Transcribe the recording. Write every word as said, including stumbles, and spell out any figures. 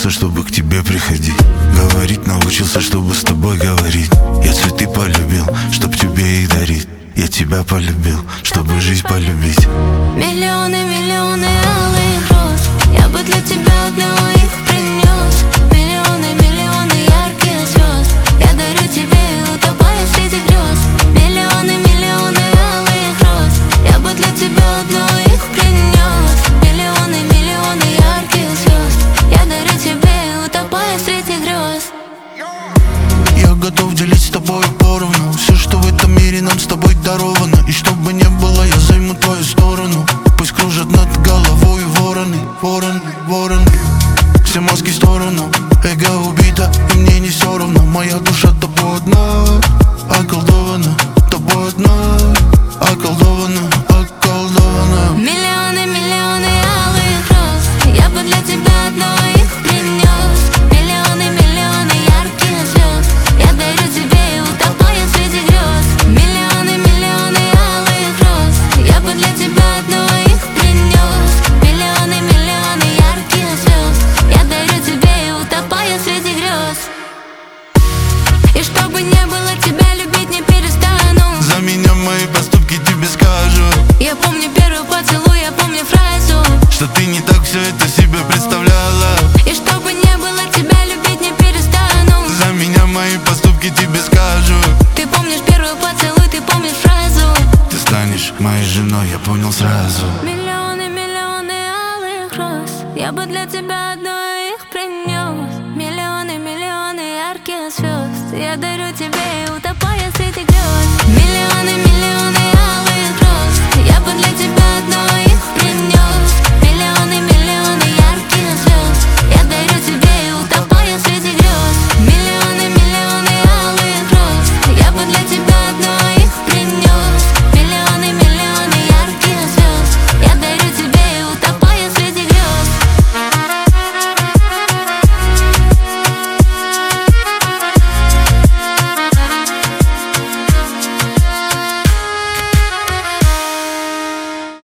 научился, чтобы к тебе приходить. Говорить научился, чтобы с тобой говорить. Я цветы полюбил, чтоб тебе их дарить. Я тебя полюбил, чтобы жизнь полюбить. Миллионы, миллионы алых роз, я бы для тебя одного их принес. Миллионы, миллионы ярких звезд, я дарю тебе и утопаю среди грез. Миллионы, миллионы алых роз, я бы для тебя одного их принес. Миллионы, миллионы ярких звезд, я дарю тебе и утопаю среди грез. Я готов делить с тобой поровну все, что в этом мире нам с тобой даровано. И чтобы не было, я займу твою сторону. Пусть кружат над головой вороны, вороны, вороны. Все маски в сторону, эго убито, и мне не все равно. Моя душа тобой одна, околдована, тобой одна, околдована, околдована. Миллионы, миллионы алых роз, я бы для тебя одного их принес. Миллионы, миллионы ярких звезд, я дарю тебе и утопаю среди грез. Миллионы, миллионы алых роз, я бы для тебя одного их принес. Миллионы, миллионы ярких звезд, я дарю тебе и утопаю среди грез. И чтобы не было, тебя любить не перестану. За меня мои поступки тебе скажут. Я помню первый поцелуй, я помню фразу, что ты не так все это себе представляла. и чтобы не было, тебя любить не перестану. За меня мои поступки тебе скажут. Ты помнишь первый поцелуй, ты помнишь фразу. Ты станешь моей женой, я понял сразу. Миллионы, миллионы алых роз, я бы для тебя одной их принес. Миллионы, миллионы ярких звезд, я дарю тебе